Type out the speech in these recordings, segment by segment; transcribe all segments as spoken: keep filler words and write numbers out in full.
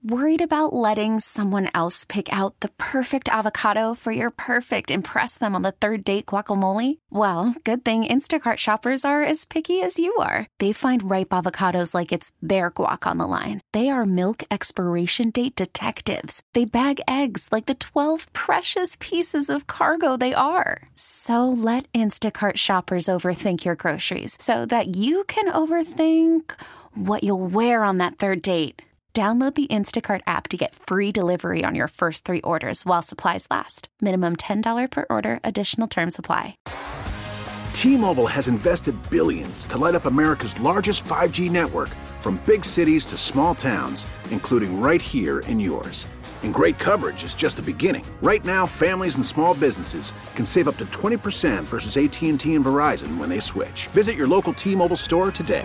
Worried about letting someone else pick out the perfect avocado for your perfect impress them on the third date guacamole? Well, good thing Instacart shoppers are as picky as you are. They find ripe avocados like it's their guac on the line. They are milk expiration date detectives. They bag eggs like the twelve precious pieces of cargo they are. So let Instacart shoppers overthink your groceries so that you can overthink what you'll wear on that third date. Download the Instacart app to get free delivery on your first three orders while supplies last. Minimum ten dollars per order. Additional terms apply. T-Mobile has invested billions to light up America's largest five G network, from big cities to small towns, including right here in yours. And great coverage is just the beginning. Right now, families and small businesses can save up to twenty percent versus A T and T and Verizon when they switch. Visit your local T-Mobile store today.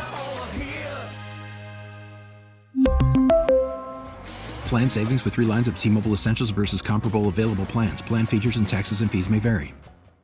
Plan savings with three lines of T-Mobile Essentials versus comparable available plans. Plan features and taxes and fees may vary.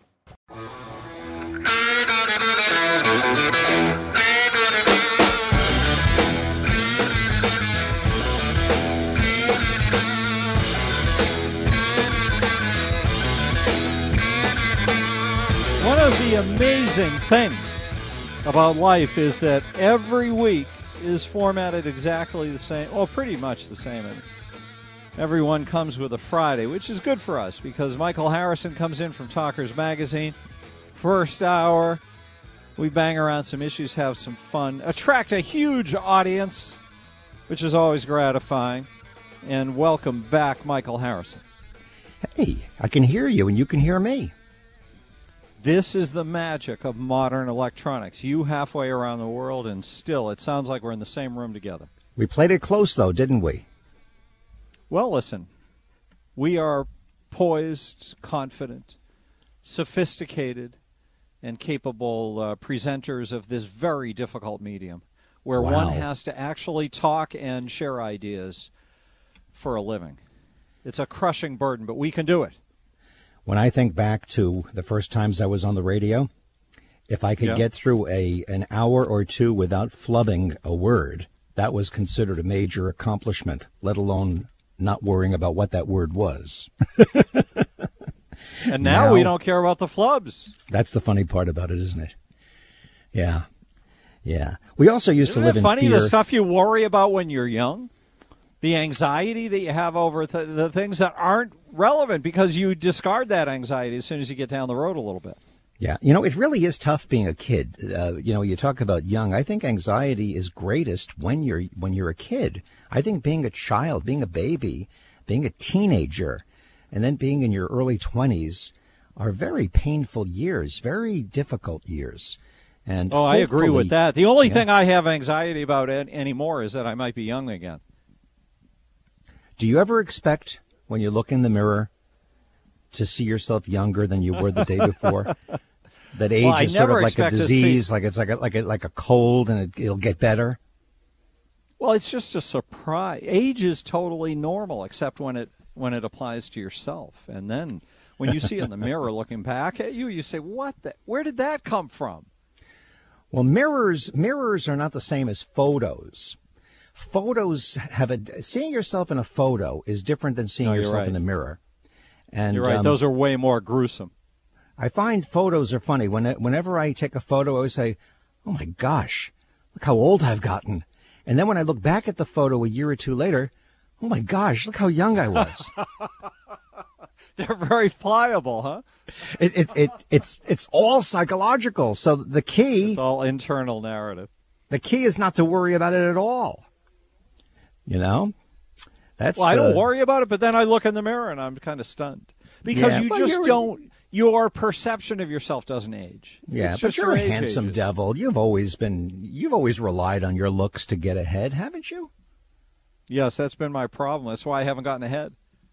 One of the amazing things about life is that every week is formatted exactly the same, well, pretty much the same. And everyone comes with a Friday, which is good for us because Michael Harrison comes in from Talkers Magazine. First hour, we bang around some issues, have some fun, attract a huge audience, which is always gratifying. And welcome back, Michael Harrison. Hey, I can hear you and you can hear me. This is the magic of modern electronics. You halfway around the world, and still it sounds like we're in the same room together. We played it close, though, didn't we? Well, listen, we are poised, confident, sophisticated, and capable uh, presenters of this very difficult medium where Wow. one has to actually talk and share ideas for a living. It's a crushing burden, but we can do it. When I think back to the first times I was on the radio, if I could Yeah. get through a an hour or two without flubbing a word, that was considered a major accomplishment, let alone not worrying about what that word was. And now, Now- we don't care about the flubs. That's the funny part about it, isn't it? Yeah. Yeah. We also used Isn't to live it in funny, fear. the stuff you worry about when you're young? The anxiety that you have over th- the things that aren't relevant because you discard that anxiety as soon as you get down the road a little bit. Yeah, you know, it really is tough being a kid. Uh, you know, you talk about young. I think anxiety is greatest when you're when you're a kid. I think being a child, being a baby, being a teenager, and then being in your early twenties are very painful years, very difficult years. And Oh, I agree with hopefully- that. The only Yeah. thing I have anxiety about an- anymore is that I might be young again. Do you ever expect when you look in the mirror to see yourself younger than you were the day before? That age Well, I is sort never of like a expect to disease, see- like it's like a, like a, like a cold, and it, it'll get better. Well, it's just a surprise. Age is totally normal, except when it when it applies to yourself. And then when you see it in the mirror looking back at you, you say, "What? The, where did that come from?" Well, mirrors mirrors are not the same as photos. Photos have a seeing yourself in a photo is different than seeing No, you're yourself right. in the mirror. And You're right. um, Those are way more gruesome. I find photos are funny. When whenever I take a photo, I always say, "Oh my gosh, look how old I've gotten." And then when I look back at the photo a year or two later, "Oh my gosh, look how young I was." They're very pliable, huh? it, it, it, it's it's all psychological. So the key It's all internal narrative. the key is not to worry about it at all. You know, that's Well, I don't uh, worry about it, but then I look in the mirror and I'm kind of stunned because Yeah, you well, just you're- don't. Your perception of yourself doesn't age. Yeah, It's but just you're your a age handsome ages. devil. You've always been, you've always relied on your looks to get ahead, haven't you? Yes, that's been my problem. That's why I haven't gotten ahead.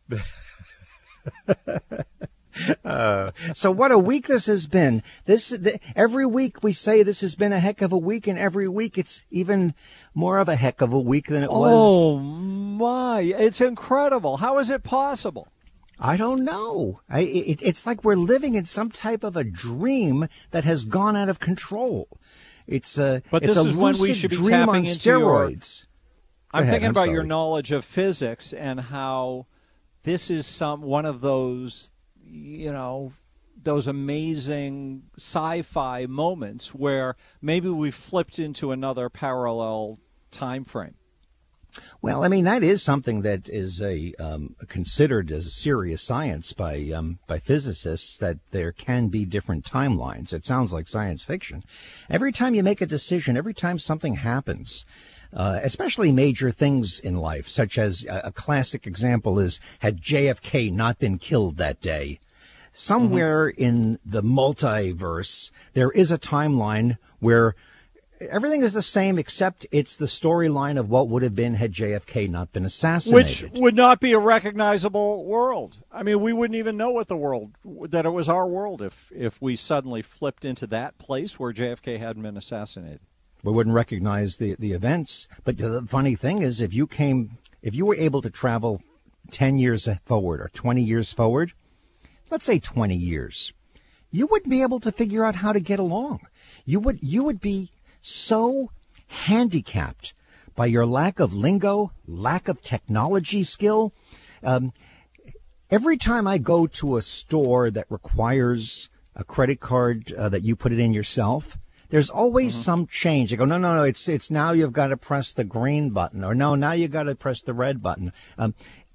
Uh, so what a week this has been. This the, every week we say this has been a heck of a week, and every week it's even more of a heck of a week than it Oh was. my! It's incredible. How is it possible? I don't know. I, it, it's like we're living in some type of a dream that has gone out of control. It's a But it's this a is when we lucid should be dream tapping on into your- steroids. I'm ahead, thinking I'm about sorry. your knowledge of physics and how this is some one of those, you know, those amazing sci-fi moments where maybe we flipped into another parallel time frame. Well, I mean, that is something that is a um, considered as a serious science by um, by physicists, that there can be different timelines. It sounds like science fiction. Every time you make a decision, every time something happens, uh, especially major things in life, such as a, a classic example is, had J F K not been killed that day, somewhere mm-hmm. in the multiverse, there is a timeline where everything is the same, except it's the storyline of what would have been had J F K not been assassinated. Which would not be a recognizable world. I mean, we wouldn't even know what the world, that it was our world if, if we suddenly flipped into that place where J F K hadn't been assassinated. We wouldn't recognize the, the events. But the funny thing is, if you came, if you were able to travel ten years forward or twenty years forward, let's say twenty years, you wouldn't be able to figure out how to get along. You would, you would be so handicapped by your lack of lingo, lack of technology skill. Um, every time I go to a store that requires a credit card uh, that you put it in yourself, there's always mm-hmm. some change. I go, no, no, no, it's it's now you've got to press the green button, or no, now you've got to press the red button. Um,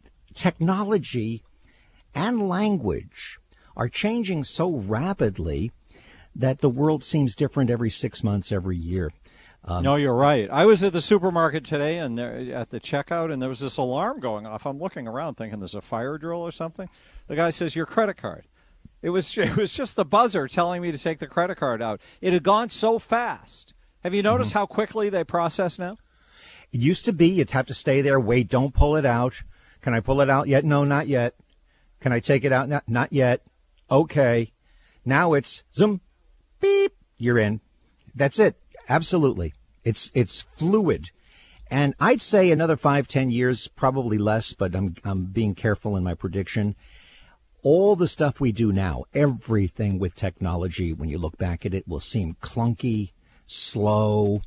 technology and language are changing so rapidly that the world seems different every six months, every year. Um, no, you're right. I was at the supermarket today and there, at the checkout, and there was this alarm going off. I'm looking around thinking there's a fire drill or something. The guy says, your credit card. It was, it was just the buzzer telling me to take the credit card out. It had gone so fast. Have you noticed mm-hmm. how quickly they process now? It used to be you'd have to stay there, wait, don't pull it out. Can I pull it out yet? No, not yet. Can I take it out? Not, not yet. Okay. Now it's zoom. Beep, you're in. That's it. Absolutely. It's it's fluid. And I'd say another five, ten years, probably less, but I'm I'm being careful in my prediction. All the stuff we do now, everything with technology, when you look back at it, will seem clunky, slow,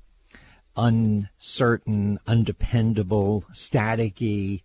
uncertain, undependable, staticky,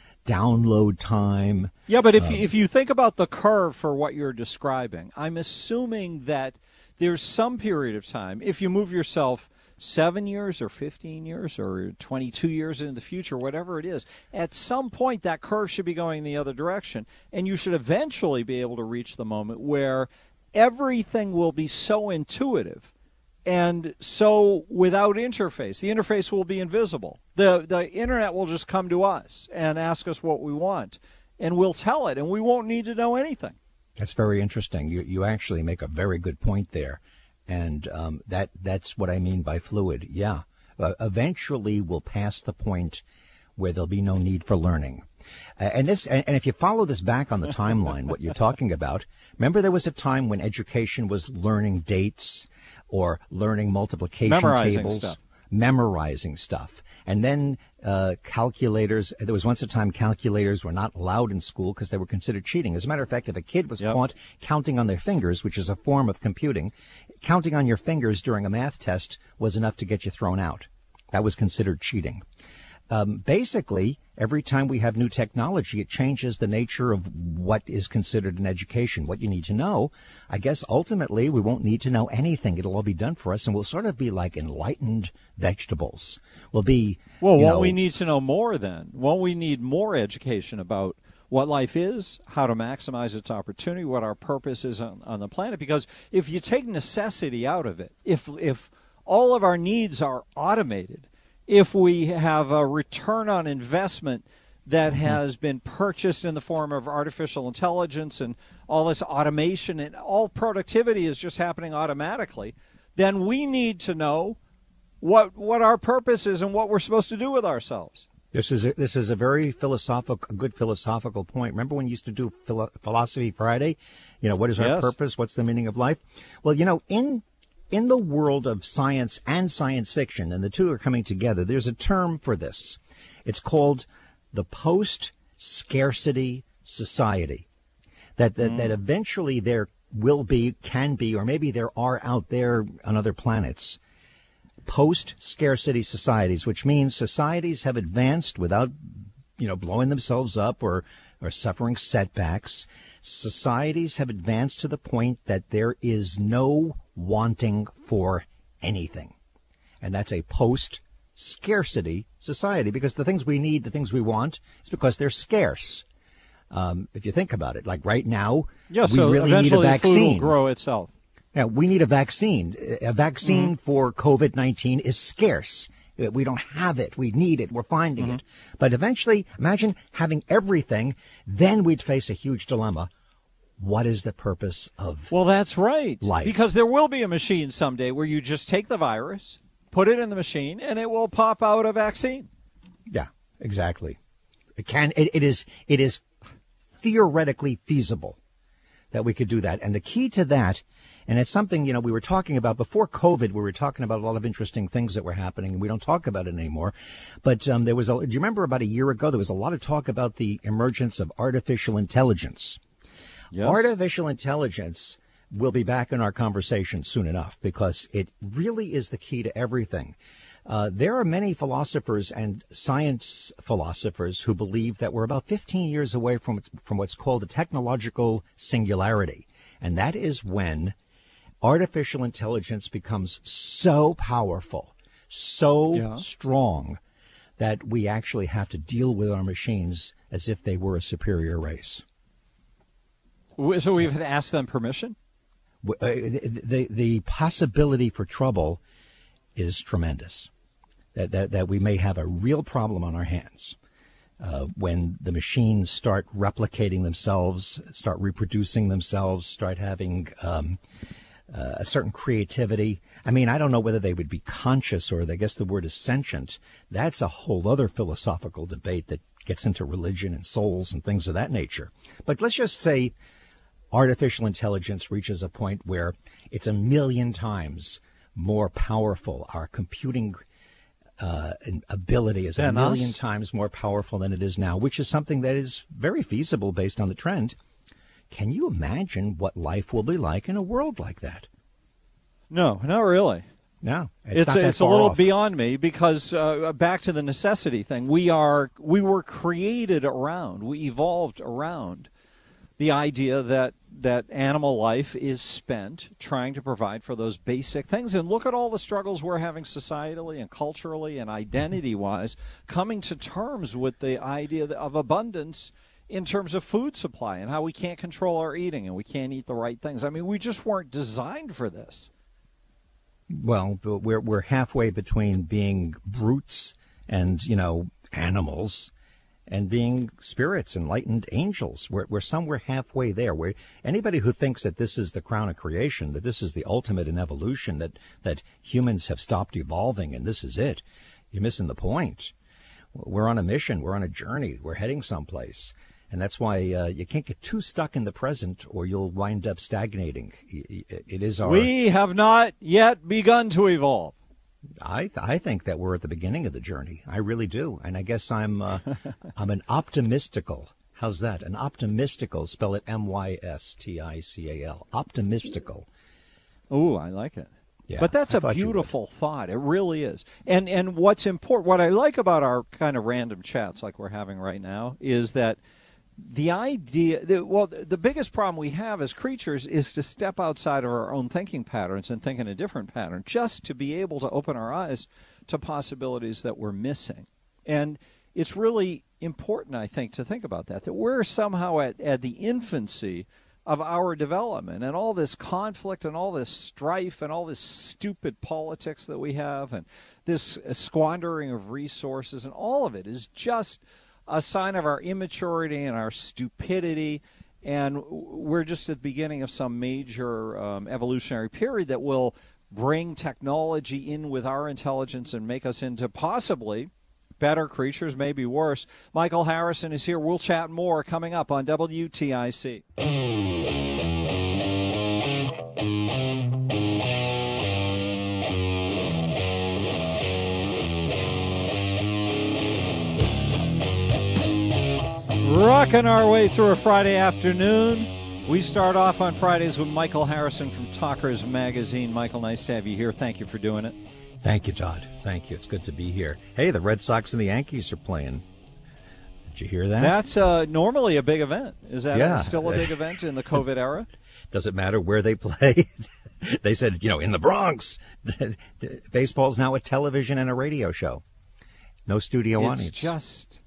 download time. Yeah, but if um, you, if you think about the curve for what you're describing, I'm assuming that there's some period of time, if you move yourself seven years or fifteen years or twenty-two years into the future, whatever it is, at some point that curve should be going the other direction. And you should eventually be able to reach the moment where everything will be so intuitive and so without interface. The interface will be invisible. The, the internet will just come to us and ask us what we want, and we'll tell it, and we won't need to know anything. That's very interesting. You you actually make a very good point there, and um, that that's what I mean by fluid. Yeah, uh, eventually we'll pass the point where there'll be no need for learning. Uh, and this, and, and if you follow this back on the timeline, what you're talking about, remember there was a time when education was learning dates or learning multiplication memorizing tables, stuff. memorizing stuff. And then uh, calculators, there was once a time calculators were not allowed in school because they were considered cheating. As a matter of fact, if a kid was yep. caught counting on their fingers, which is a form of computing, counting on your fingers during a math test was enough to get you thrown out. That was considered cheating. Um, basically, every time we have new technology, it changes the nature of what is considered an education, what you need to know. I guess ultimately we won't need to know anything. It'll all be done for us, and we'll sort of be like enlightened vegetables. We'll be, well, you won't know, we need to know more then? Won't we need more education about what life is, how to maximize its opportunity, what our purpose is on, on the planet? Because if you take necessity out of it, if if all of our needs are automated, if we have a return on investment that mm-hmm. has been purchased in the form of artificial intelligence and all this automation and all productivity is just happening automatically, then we need to know what what our purpose is and what we're supposed to do with ourselves. This is a, this is a very philosophical, good philosophical point. Remember when you used to do philo- Philosophy Friday? You know, what is our yes. purpose? What's the meaning of life? Well, you know, in In the world of science and science fiction, and the two are coming together, there's a term for this. It's called the post-scarcity society. That that, mm. that eventually there will be, can be, or maybe there are out there on other planets, post-scarcity societies, which means societies have advanced without, you know, blowing themselves up or, or suffering setbacks. Societies have advanced to the point that there is no wanting for anything. And that's a post-scarcity society, because the things we need, the things we want, is because they're scarce. Um, if you think about it, like right now, yeah, we so really need a vaccine. Food will grow itself. Yeah, we need a vaccine. A vaccine mm-hmm. for COVID nineteen is scarce. We don't have it. We need it. We're finding mm-hmm. it. But eventually, imagine having everything. Then we'd face a huge dilemma. What is the purpose of Well, that's right. life? Because there will be a machine someday where you just take the virus, put it in the machine, and it will pop out a vaccine. Yeah, exactly. It can. It, it is. It is theoretically feasible that we could do that. And the key to that, and it's something, you know, we were talking about before COVID, we were talking about a lot of interesting things that were happening, and we don't talk about it anymore. But um, there was a, do you remember about a year ago, there was a lot of talk about the emergence of artificial intelligence. Yes. Artificial intelligence will be back in our conversation soon enough, because it really is the key to everything. Uh, there are many philosophers and science philosophers who believe that we're about fifteen years away from from what's called a technological singularity. And that is when artificial intelligence becomes so powerful, so yeah. strong, that we actually have to deal with our machines as if they were a superior race. So we've had to ask them permission? Uh, the, the, the possibility for trouble is tremendous. That, that, that we may have a real problem on our hands uh, when the machines start replicating themselves, start reproducing themselves, start having um, uh, a certain creativity. I mean, I don't know whether they would be conscious, or I guess the word is sentient. That's a whole other philosophical debate that gets into religion and souls and things of that nature. But let's just say artificial intelligence reaches a point where it's a million times more powerful. Our computing uh, ability is a million times more powerful than it is now, which is something that is very feasible based on the trend. Can you imagine what life will be like in a world like that? No, not really. No, it's it's, not that it's a far little off. beyond me, because uh, back to the necessity thing, we are we were created around, we evolved around the idea that that animal life is spent trying to provide for those basic things. And look at all the struggles we're having societally and culturally and identity-wise, coming to terms with the idea of abundance in terms of food supply and how we can't control our eating and we can't eat the right things. I mean, we just weren't designed for this. Well, we're we're halfway between being brutes and, you know, animals, and being spirits, enlightened angels. We're, we're somewhere halfway there. Where anybody who thinks that this is the crown of creation, that this is the ultimate in evolution, that, that humans have stopped evolving and this is it, you're missing the point. We're on a mission. We're on a journey. We're heading someplace. And that's why uh, you can't get too stuck in the present, or you'll wind up stagnating. It is our... We have not yet begun to evolve. I th- I think that we're at the beginning of the journey. I really do. And I guess I'm uh, I'm an optimistical. How's that? An optimistical. Spell it M Y S T I C A L. Optimistical. Oh, I like it. Yeah, but that's I a beautiful thought. It really is. And and what's important, what I like about our kind of random chats like we're having right now, is that the idea, that, well, the biggest problem we have as creatures is to step outside of our own thinking patterns and think in a different pattern, just to be able to open our eyes to possibilities that we're missing. And it's really important, I think, to think about that, that we're somehow at, at the infancy of our development, and all this conflict and all this strife and all this stupid politics that we have and this squandering of resources, and all of it is just a sign of our immaturity and our stupidity, and we're just at the beginning of some major um, evolutionary period that will bring technology in with our intelligence and make us into possibly better creatures, maybe worse. Michael Harrison is here. We'll chat more coming up on W T I C. Rocking our way through a Friday afternoon. We start off on Fridays with Michael Harrison from Talkers Magazine. Michael, nice to have you here. Thank you for doing it. Thank you, Todd. Thank you. It's good to be here. Hey, the Red Sox and the Yankees are playing. Did you hear that? That's uh, normally a big event. Is that yeah. still a big event in the COVID era? Doesn't matter where they play. They said, you know, in the Bronx. Baseball's now a television and a radio show. No studio it's audience. It's just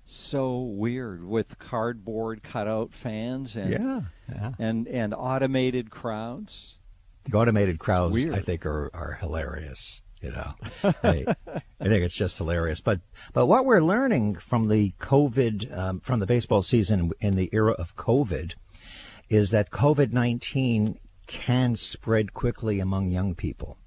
so weird with cardboard cutout fans and yeah, yeah. and and automated crowds. The automated crowds, weird. I think, are, are hilarious. You know, I, I think it's just hilarious. But but what we're learning from the COVID, um, from the baseball season in the era of COVID, is that COVID nineteen can spread quickly among young people,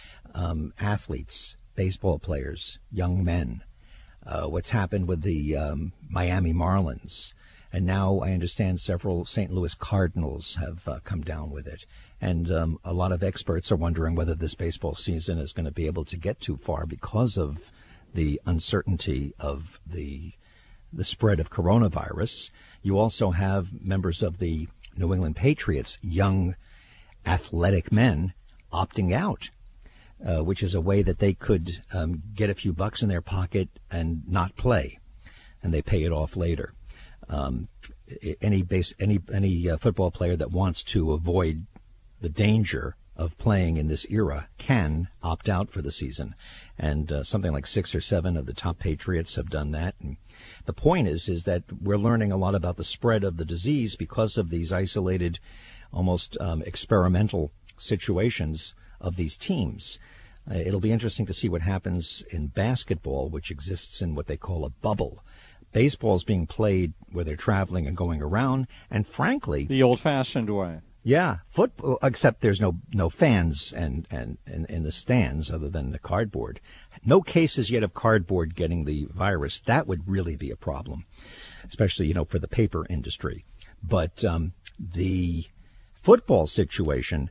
um, athletes, baseball players, young men. Uh, what's happened with the um, Miami Marlins. And now I understand several Saint Louis Cardinals have uh, come down with it. And um, a lot of experts are wondering whether this baseball season is going to be able to get too far because of the uncertainty of the the spread of coronavirus. You also have members of the New England Patriots, young athletic men, opting out. Uh, which is a way that they could um, get a few bucks in their pocket and not play, and they pay it off later. Um, any base, any any uh, football player that wants to avoid the danger of playing in this era can opt out for the season, and uh, something like six or seven of the top Patriots have done that. And the point is, is that we're learning a lot about the spread of the disease because of these isolated, almost um, experimental situations of these teams. Uh, it'll be interesting to see what happens in basketball, which exists in what they call a bubble. Baseball's being played where they're traveling and going around, and frankly, the old-fashioned way. Yeah, football. Except there's no no fans and and in, in the stands other than the cardboard. No cases yet of cardboard getting the virus. That would really be a problem, especially you know for the paper industry. But um, the football situation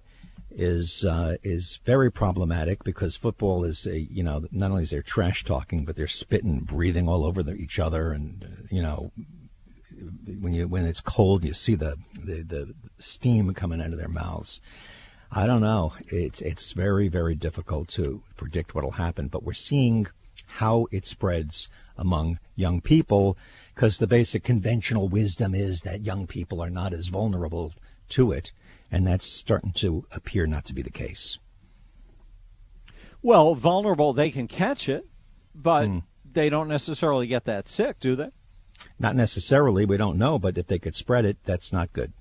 is uh, is very problematic because football is a you know not only is there trash talking, but they're spitting, breathing all over the, each other, and uh, you know when you when it's cold, you see the, the the steam coming out of their mouths. I don't know. It's it's very very difficult to predict what'll happen, but we're seeing how it spreads among young people because the basic conventional wisdom is that young people are not as vulnerable to it. And that's starting to appear not to be the case. Well, vulnerable, they can catch it, but mm. they don't necessarily get that sick, do they? Not necessarily. We don't know. But if they could spread it, that's not good.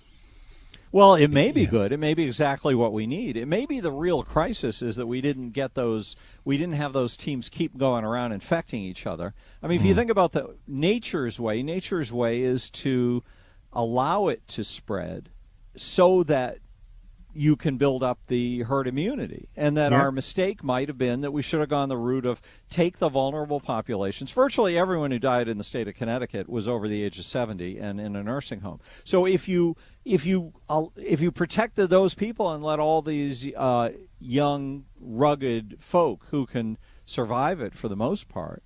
Well, it may be yeah. good. It may be exactly what we need. It may be the real crisis is that we didn't get those, we didn't have those teams keep going around infecting each other. I mean, if mm. you think about the nature's way, nature's way is to allow it to spread so that you can build up the herd immunity. And that yeah. our mistake might have been that we should have gone the route of take the vulnerable populations. Virtually everyone who died in the state of Connecticut was over the age of seventy and in a nursing home. So if you if you uh, if you protected those people and let all these uh, young, rugged folk who can survive it for the most part,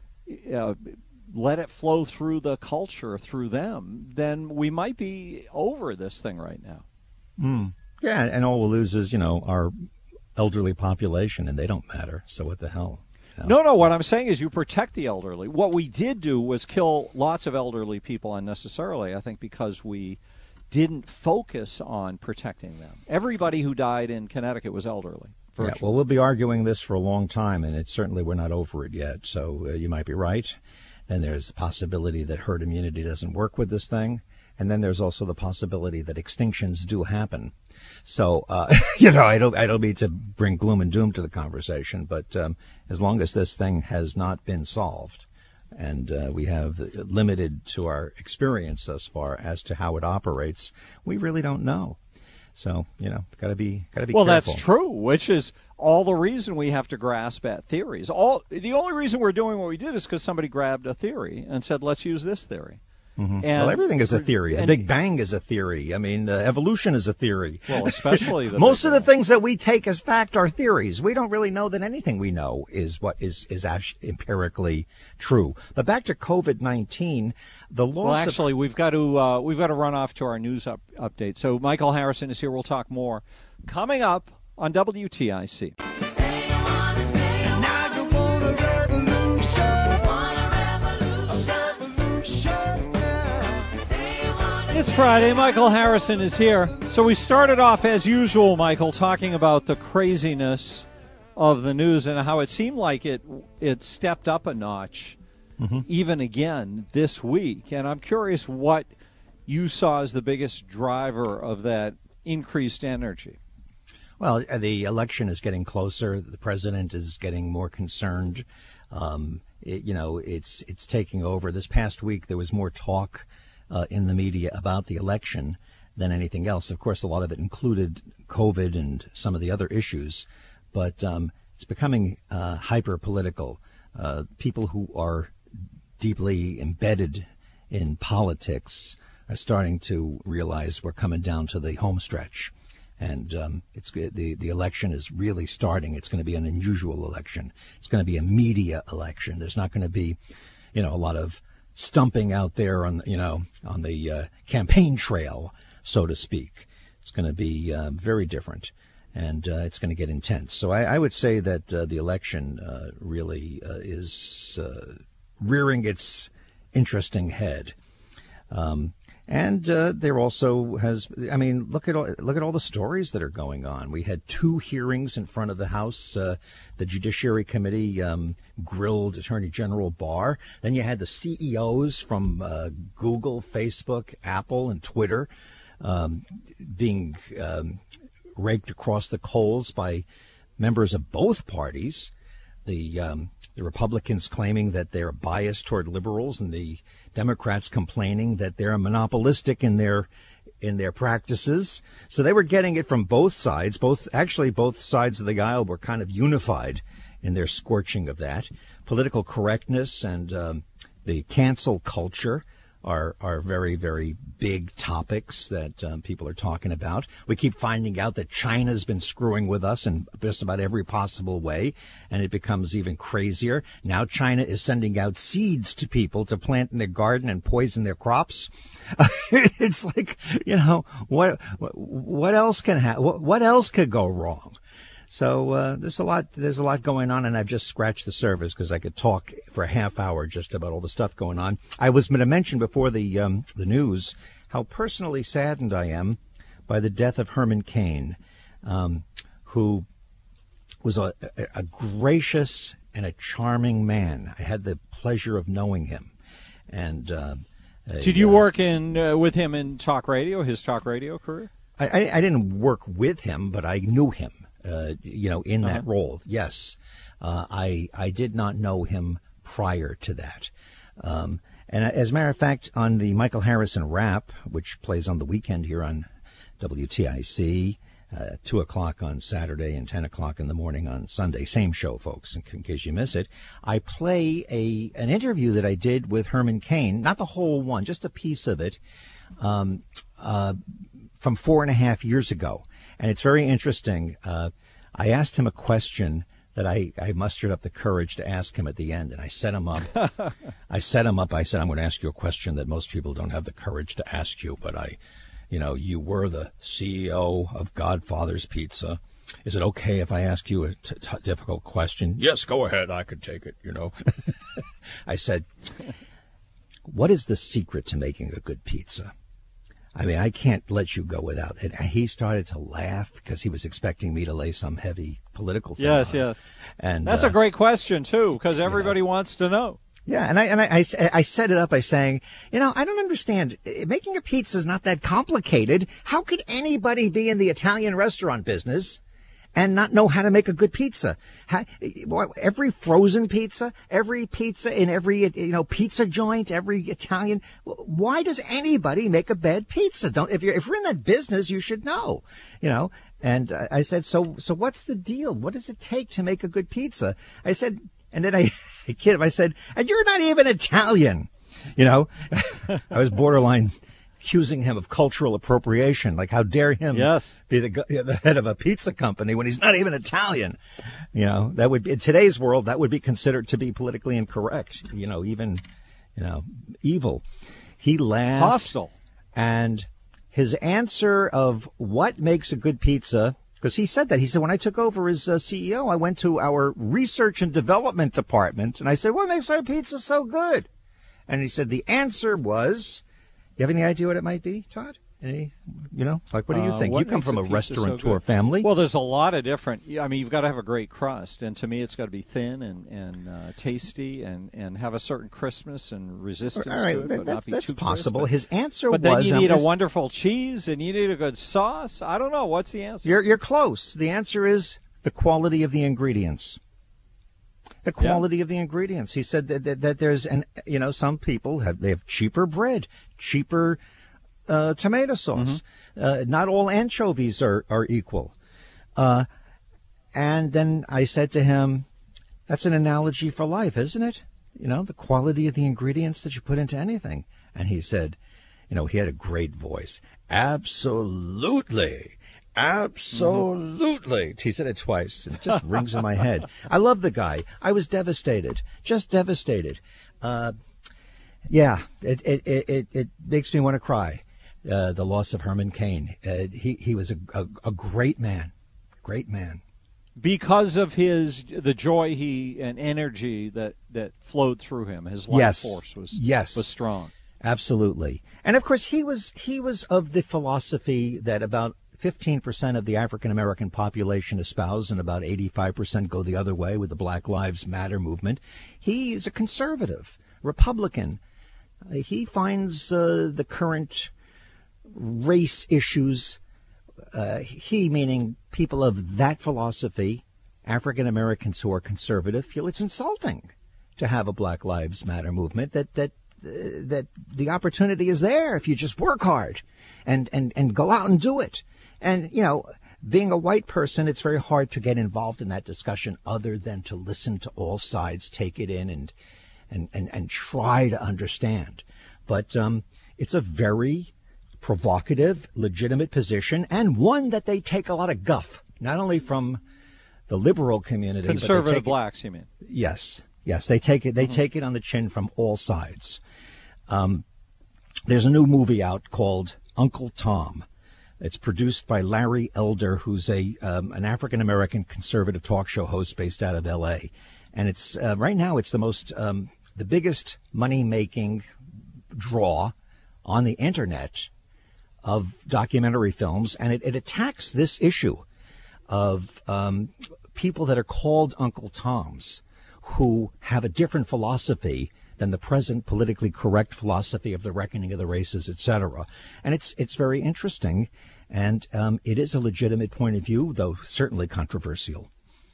uh, let it flow through the culture, through them, then we might be over this thing right now. Mm. Yeah, and all we'll lose is, you know, our elderly population, and they don't matter, so what the hell? You know? No, no, what I'm saying is you protect the elderly. What we did do was kill lots of elderly people unnecessarily, I think, because we didn't focus on protecting them. Everybody who died in Connecticut was elderly. Yeah, well, we'll be arguing this for a long time, and it's certainly we're not over it yet, so uh, you might be right. And there's a possibility that herd immunity doesn't work with this thing. And then there's also the possibility that extinctions do happen. So, uh, you know, I don't, I don't mean to bring gloom and doom to the conversation, but um, as long as this thing has not been solved and uh, we have limited to our experience thus far as to how it operates, we really don't know. So, you know, got to be got to be well, careful. That's true, which is all the reason we have to grasp at theories. All the only reason we're doing what we did is because somebody grabbed a theory and said, let's use this theory. Mm-hmm. And, well, everything is a theory. The and, Big Bang is a theory. I mean, uh, evolution is a theory. Well, especially the most Big of the Bang. things that we take as fact are theories. We don't really know that anything we know is what is is actually empirically true. But back to COVID nineteen, the loss. Well, actually, of... we've got to uh, we've got to run off to our news up, update. So Michael Harrison is here. We'll talk more coming up on W T I C. Say you wanna It's Friday. Michael Harrison is here. So we started off, as usual, Michael, talking about the craziness of the news and how it seemed like it it stepped up a notch, mm-hmm. even again this week. And I'm curious what you saw as the biggest driver of that increased energy. Well, the election is getting closer. The president is getting more concerned. Um, it, you know, it's it's taking over. This past week, there was more talk Uh, in the media about the election than anything else. Of course, a lot of it included COVID and some of the other issues, but um, it's becoming uh, hyper-political. Uh, people who are deeply embedded in politics are starting to realize we're coming down to the home stretch, and um, it's the the election is really starting. It's going to be an unusual election. It's going to be a media election. There's not going to be, you know, a lot of stumping out there on, you know, on the uh, campaign trail, so to speak. It's going to be uh, very different, and uh, it's going to get intense. So I, I would say that uh, the election uh, really uh, is uh, rearing its interesting head. Um, and uh, there also has, I mean, look at all, look at all the stories that are going on. We had two hearings in front of the House. Uh, the Judiciary Committee um, grilled Attorney General Barr. Then you had the C E Os from uh, Google, Facebook, Apple, and Twitter um, being um, raked across the coals by members of both parties. The um, the Republicans claiming that they're biased toward liberals, and the Democrats complaining that they're monopolistic in their in their practices. So they were getting it from both sides. Both actually both sides of the aisle were kind of unified in their scorching of that. Political correctness and um, the cancel culture are are very, very big topics that um, people are talking about. We keep finding out that China's been screwing with us in just about every possible way, and it becomes even crazier. Now China is sending out seeds to people to plant in their garden and poison their crops. It's like, you know, what what else can ha- what, what else could go wrong? So uh, there's a lot. There's a lot going on, and I've just scratched the surface because I could talk for a half hour just about all the stuff going on. I was going to mention before the um, the news how personally saddened I am by the death of Herman Cain, um, who was a, a gracious and a charming man. I had the pleasure of knowing him, and uh, did you uh, work in uh, with him in talk radio, his talk radio career? I, I, I didn't work with him, but I knew him. Uh, you know, in that uh-huh. role, yes. Uh, I I did not know him prior to that. Um, and as a matter of fact, on the Michael Harrison Wrap, which plays on the weekend here on W T I C, uh, two o'clock on Saturday and ten o'clock in the morning on Sunday, same show, folks, in, in case you miss it, I play a an interview that I did with Herman Cain, not the whole one, just a piece of it, um, uh, from four and a half years ago. And it's very interesting. Uh, I asked him a question that I, I mustered up the courage to ask him at the end. And I set him up. I set him up. I said, I'm going to ask you a question that most people don't have the courage to ask you. But I, you know, you were the C E O of Godfather's Pizza. Is it okay if I ask you a t- t- difficult question? Yes, go ahead. I could take it, you know. I said, what is the secret to making a good pizza? I mean, I can't let you go without it. And he started to laugh because he was expecting me to lay some heavy political thing Yes, on. yes. And that's uh, a great question, too, because everybody you know. wants to know. Yeah, and I and I, I, I set it up by saying, you know, I don't understand. Making a pizza is not that complicated. How could anybody be in the Italian restaurant business and not know how to make a good pizza? How, every frozen pizza, every pizza in every, you know, pizza joint, every Italian. Why does anybody make a bad pizza? Don't, if you're, if you're in that business, you should know, you know. And I said, so, so what's the deal? What does it take to make a good pizza? I said, and then I, I kid him. I said, and you're not even Italian, you know. I was borderline accusing him of cultural appropriation. Like, how dare him yes. be the, the head of a pizza company when he's not even Italian? You know, that would be, in today's world, that would be considered to be politically incorrect, you know, even, you know, evil. He laughed. Hostile. And his answer of what makes a good pizza, because he said that. He said, when I took over as uh, C E O, I went to our research and development department, and I said, what makes our pizza so good? And he said, the answer was, You have any idea what it might be, Todd? Any, you know, like, what do you Uh, think? what You come makes from a a pizza so restaurateur good? family. Well, there's a lot of different. I mean, you've got to have a great crust, and to me, it's got to be thin and and uh, tasty, and, and have a certain crispness and resistance All right, to it, that, but that, not be that's too possible. crisp. His answer But was, then you um, need a this- wonderful cheese, and you need a good sauce. I don't know. What's the answer? You're you're close. The answer is the quality of the ingredients. The quality yeah. of the ingredients. He said that, that that there's an you know some people have they have cheaper bread, cheaper uh, tomato sauce. Mm-hmm. Uh, not all anchovies are are equal. Uh, and then I said to him, "That's an analogy for life, isn't it? You know, the quality of the ingredients that you put into anything." And he said, you know, he had a great voice. Absolutely. Absolutely. He said it twice. And it just rings in my head. I love the guy. I was devastated. Just devastated. Uh, yeah, it, it, it, it makes me want to cry. Uh, the loss of Herman Cain. Uh, he, he was a, a, a great man. Great man. Because of his the joy he and energy that, that flowed through him. His life yes. force was yes. was strong. Absolutely. And of course he was he was of the philosophy that about fifteen percent of the African American population espouse and about eighty-five percent go the other way with the Black Lives Matter movement. He is a conservative, Republican. Uh, he finds uh, the current race issues, uh, he meaning people of that philosophy, African Americans who are conservative, feel it's insulting to have a Black Lives Matter movement, that that uh, that the opportunity is there if you just work hard and, and, and go out and do it. And, you know, being a white person, it's very hard to get involved in that discussion other than to listen to all sides, take it in, and and, and, and try to understand. But um, it's a very provocative, legitimate position, and one that they take a lot of guff, not only from the liberal community. Conservative but they take blacks, it, you mean? Yes. Yes, they take it. They mm-hmm. take it on the chin from all sides. Um, there's a new movie out called Uncle Tom. It's produced by Larry Elder, who's a um, an African American conservative talk show host based out of L A. And it's uh, right now it's the most um, the biggest money making draw on the internet of documentary films, and it, it attacks this issue of um, people that are called Uncle Toms, who have a different philosophy than the present politically correct philosophy of the reckoning of the races, et cetera. And it's it's very interesting, and um, it is a legitimate point of view, though certainly controversial.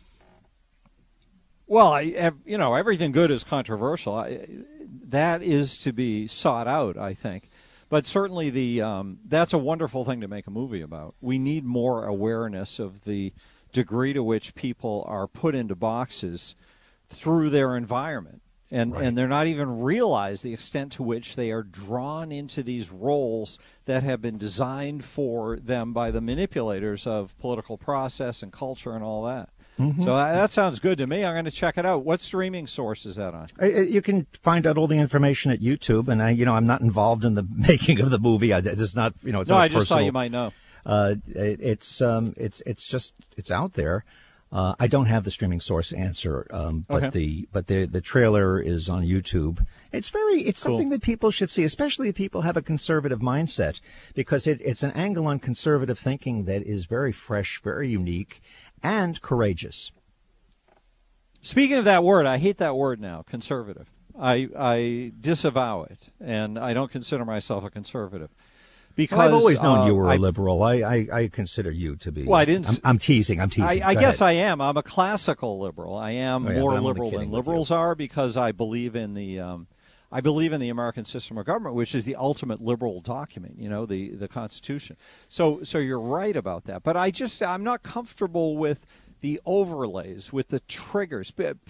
Well, I, you know, everything good is controversial. I, that is to be sought out, I think. But certainly the um, that's a wonderful thing to make a movie about. We need more awareness of the degree to which people are put into boxes through their environment. And right. and they're not even realize the extent to which they are drawn into these roles that have been designed for them by the manipulators of political process and culture and all that. Mm-hmm. So uh, that sounds good to me. I'm going to check it out. What streaming source is that on? Uh, you can find out all the information at YouTube. And I, you know, I'm not involved in the making of the movie. I, it's not, you know, it's no. not I just personal, thought you might know. Uh, it, it's um, it's it's just it's out there. Uh, I don't have the streaming source answer, um, but okay. the but the the trailer is on YouTube. It's very it's cool. something that people should see, especially if people have a conservative mindset, because it, it's an angle on conservative thinking that is very fresh, very unique, and courageous. Speaking of that word, I hate that word now, conservative. I I disavow it, and I don't consider myself a conservative. Because well, I've always known uh, you were I, a liberal. I, I, I consider you to be. Well, I didn't. I'm, I'm teasing. I'm teasing. I, I guess ahead. I am. I'm a classical liberal. I am oh, yeah, more I'm liberal than liberals are because I believe in the. Um, I believe in the American system of government, which is the ultimate liberal document. You know, the the Constitution. So so you're right about that. But I just I'm not comfortable with the overlays, with the triggers.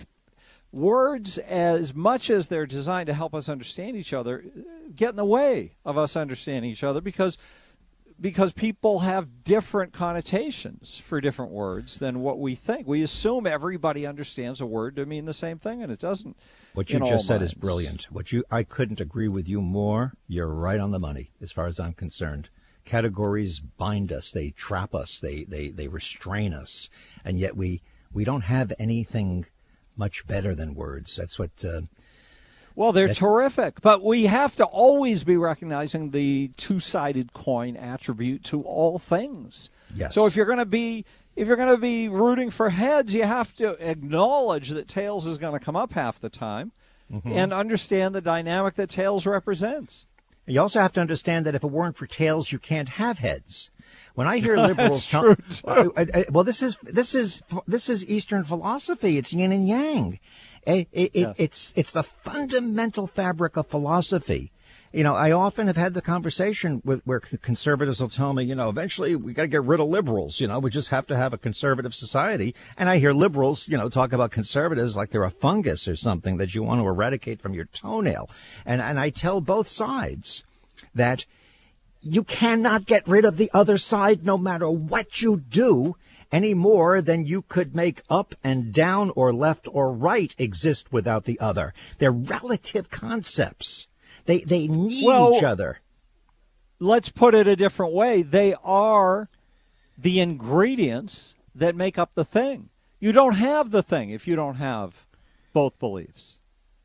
Words, as much as they're designed to help us understand each other, get in the way of us understanding each other because because people have different connotations for different words than what we think. We assume everybody understands a word to mean the same thing, and it doesn't. What you just said is brilliant. What you I couldn't agree with you more. You're right on the money as far as I'm concerned. Categories bind us, they trap us, they they, they restrain us, and yet we, we don't have anything much better than words. That's what. Uh, Well, they're That's, terrific, but we have to always be recognizing the two-sided coin attribute to all things. Yes. So if you're going to be if you're going to be rooting for heads, you have to acknowledge that tails is going to come up half the time, mm-hmm. and understand the dynamic that tails represents. You also have to understand that if it weren't for tails, you can't have heads. When I hear liberals tell, uh, uh, well, this is this is this is Eastern philosophy. It's yin and yang. It, it, yes. It's it's the fundamental fabric of philosophy. You know, I often have had the conversation with where conservatives will tell me, you know, eventually we got to get rid of liberals. You know, we just have to have a conservative society. And I hear liberals, you know, talk about conservatives like they're a fungus or something that you want to eradicate from your toenail. And and I tell both sides that you cannot get rid of the other side no matter what you do, any more than you could make up and down or left or right exist without the other. They're relative concepts. They they need well, each other. Let's put it a different way. They are the ingredients that make up the thing. You don't have the thing if you don't have both beliefs.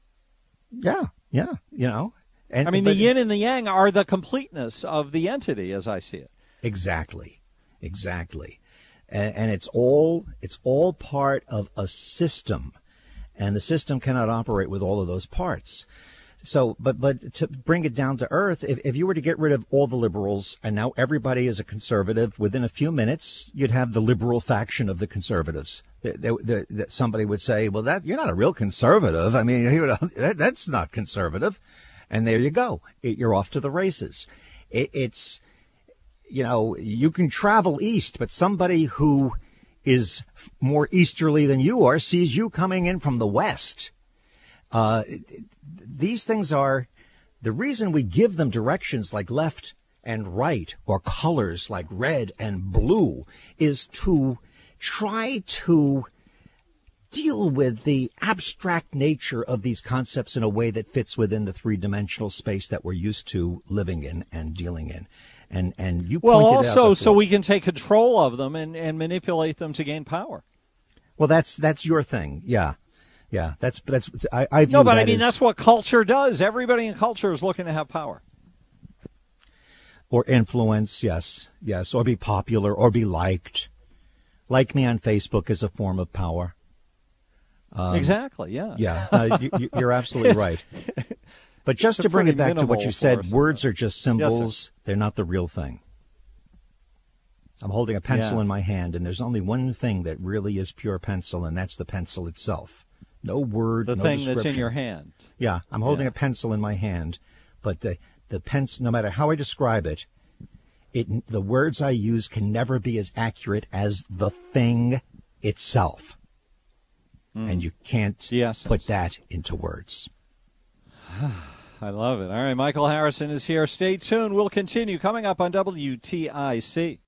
Yeah, yeah, you know. And, I mean, but, the yin and the yang are the completeness of the entity, as I see it. Exactly, exactly. And, and it's all it's all part of a system, and the system cannot operate with all of those parts. So, but but to bring it down to earth, if, if you were to get rid of all the liberals and now everybody is a conservative, within a few minutes, you'd have the liberal faction of the conservatives. That, that, that somebody would say, well, that you're not a real conservative. I mean, you know, that, that's not conservative. And there you go. It, you're off to the races. It, it's, you know, you can travel east, but somebody who is more easterly than you are sees you coming in from the west. Uh, these things are the reason we give them directions like left and right or colors like red and blue is to try to deal with the abstract nature of these concepts in a way that fits within the three-dimensional space that we're used to living in and dealing in. And and you well, pointed also out so we can take control of them and, and manipulate them to gain power. Well, that's that's your thing, yeah, yeah. That's that's I, I view no, but that I mean as, that's what culture does. Everybody in culture is looking to have power or influence, yes, yes, or be popular or be liked. Like me on Facebook is a form of power. Um, exactly, yeah. Yeah, uh, you, you're absolutely right. But just to bring it back to what you said, words are just symbols. Yes, they're not the real thing. I'm holding a pencil yeah. in my hand, and there's only one thing that really is pure pencil, and that's the pencil itself. No word, the no thing description. that's in your hand. Yeah, I'm holding yeah. a pencil in my hand, but the, the pencil, no matter how I describe it, it, the words I use can never be as accurate as the thing itself. Mm. And you can't yes, put that into words. I love it. All right, Michael Harrison is here. Stay tuned. We'll continue coming up on W T I C.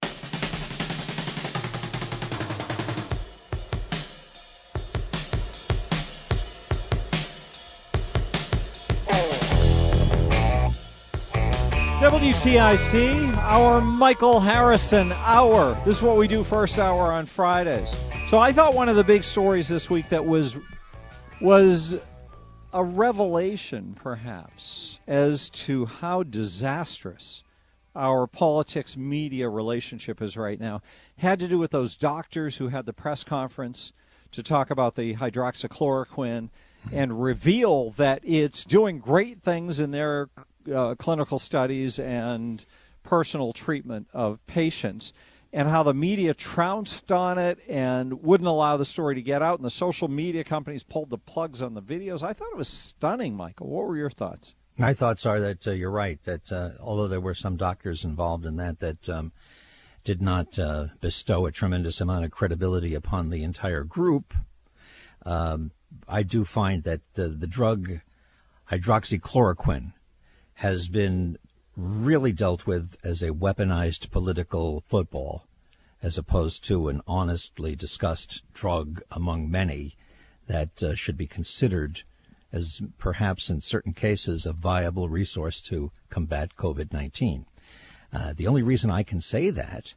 W T I C, our Michael Harrison Hour. This is what we do first hour on Fridays. So I thought one of the big stories this week that was was a revelation, perhaps, as to how disastrous our politics-media relationship is right now had to do with those doctors who had the press conference to talk about the hydroxychloroquine and reveal that it's doing great things in their uh, clinical studies and personal treatment of patients, and how the media trounced on it and wouldn't allow the story to get out, and the social media companies pulled the plugs on the videos. I thought it was stunning, Michael. What were your thoughts? My thoughts are that uh, you're right, that uh, although there were some doctors involved in that that um, did not uh, bestow a tremendous amount of credibility upon the entire group, um, I do find that uh, the drug hydroxychloroquine has been really dealt with as a weaponized political football, as opposed to an honestly discussed drug among many that uh, should be considered as perhaps in certain cases a viable resource to combat COVID nineteen. Uh, the only reason I can say that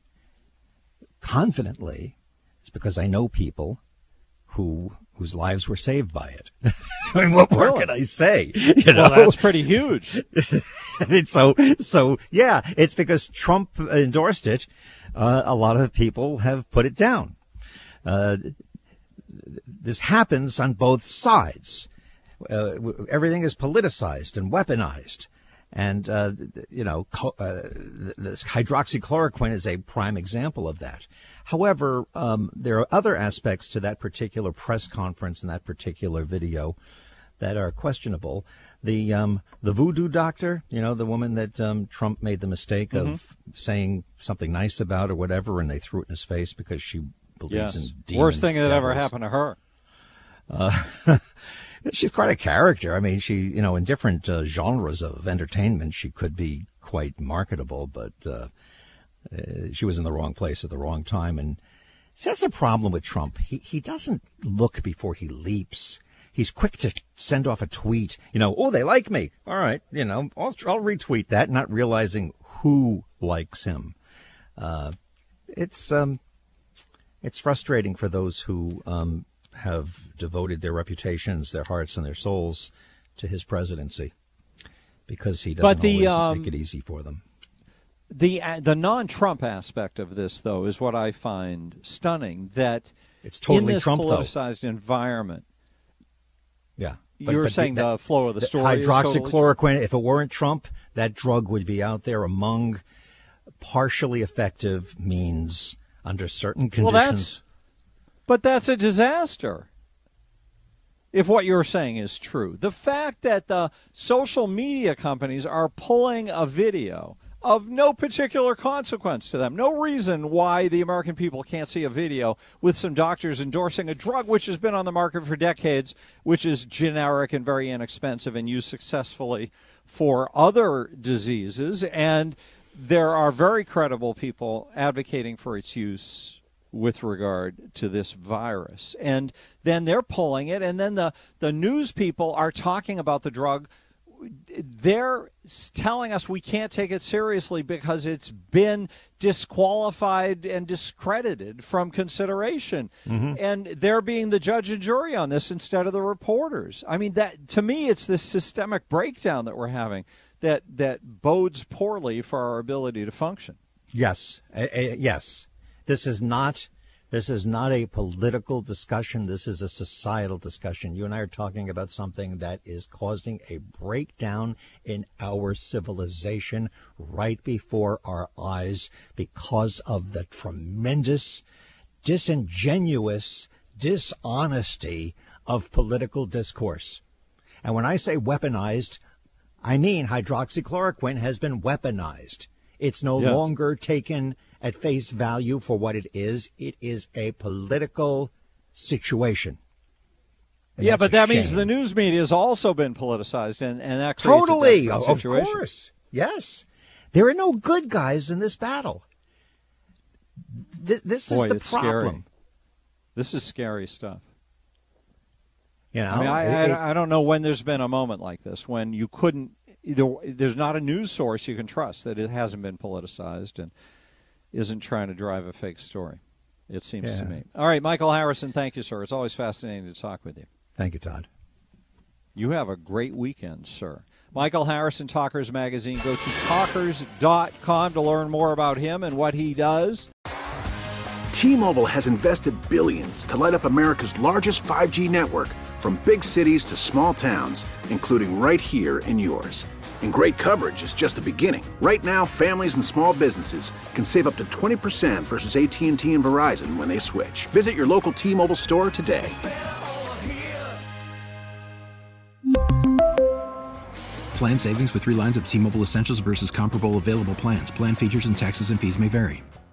confidently is because I know people who whose lives were saved by it. I mean, what more Really? can I say? You know? Well, that's pretty huge. I mean, so, so, yeah, it's because Trump endorsed it. Uh, a lot of people have put it down. Uh, this happens on both sides. Uh, everything is politicized and weaponized. And, uh, you know, co- uh, this hydroxychloroquine is a prime example of that. However, um, there are other aspects to that particular press conference and that particular video that are questionable. The um, the voodoo doctor, you know, the woman that um, Trump made the mistake mm-hmm. of saying something nice about or whatever, and they threw it in his face because she believes yes. in demons. Worst thing that devils. ever happened to her. Uh, she's quite a character. I mean, she, you know, in different uh, genres of entertainment, she could be quite marketable, but uh, uh, she was in the wrong place at the wrong time. And see, that's a problem with Trump. He he doesn't look before he leaps. He's quick to send off a tweet, you know, oh, they like me. All right, you know, I'll, I'll retweet that, not realizing who likes him. Uh, it's um, it's frustrating for those who um, have devoted their reputations, their hearts, and their souls to his presidency, because he doesn't the, always um, make it easy for them. The uh, the non-Trump aspect of this, though, is what I find stunning. That it's totally in this Trump, politicized though. environment. Yeah. But, you were saying the, the flow of the, the story. Hydroxychloroquine, totally if it weren't Trump, that drug would be out there among partially effective means under certain conditions. Well, that's, but that's a disaster. If what you're saying is true. The fact that the social media companies are pulling a video of no particular consequence to them. No reason why the American people can't see a video with some doctors endorsing a drug which has been on the market for decades, which is generic and very inexpensive and used successfully for other diseases. And there are very credible people advocating for its use with regard to this virus. And then they're pulling it, and then the, the news people are talking about the drug. They're telling us we can't take it seriously because it's been disqualified and discredited from consideration. Mm-hmm. And they're being the judge and jury on this instead of the reporters. I mean, that to me, it's this systemic breakdown that we're having that, that bodes poorly for our ability to function. Yes. Uh, uh, yes. This is not... This is not a political discussion. This is a societal discussion. You and I are talking about something that is causing a breakdown in our civilization right before our eyes because of the tremendous, disingenuous dishonesty of political discourse. And when I say weaponized, I mean hydroxychloroquine has been weaponized. It's no yes. longer taken at face value for what it is. It is a political situation. And yeah, but that shame. means the news media has also been politicized, and, and that creates totally, a desperate situation. Of course. Yes. There are no good guys in this battle. Th- this Boy, is the it's problem. Scary. This is scary stuff. You know, I mean, I, it, I, I don't know when there's been a moment like this when you couldn't. Either, there's not a news source you can trust that it hasn't been politicized and isn't trying to drive a fake story, it seems yeah. to me. All right, Michael Harrison, thank you, sir. It's always fascinating to talk with you. Thank you, Todd. You have a great weekend, sir. Michael Harrison, Talkers Magazine. Go to talkers dot com to learn more about him and what he does. T-Mobile has invested billions to light up America's largest five G network, from big cities to small towns, including right here in yours. And great coverage is just the beginning. Right now, families and small businesses can save up to twenty percent versus A T and T and Verizon when they switch. Visit your local T-Mobile store today. Plan savings with three lines of T-Mobile Essentials versus comparable available plans. Plan features and taxes and fees may vary.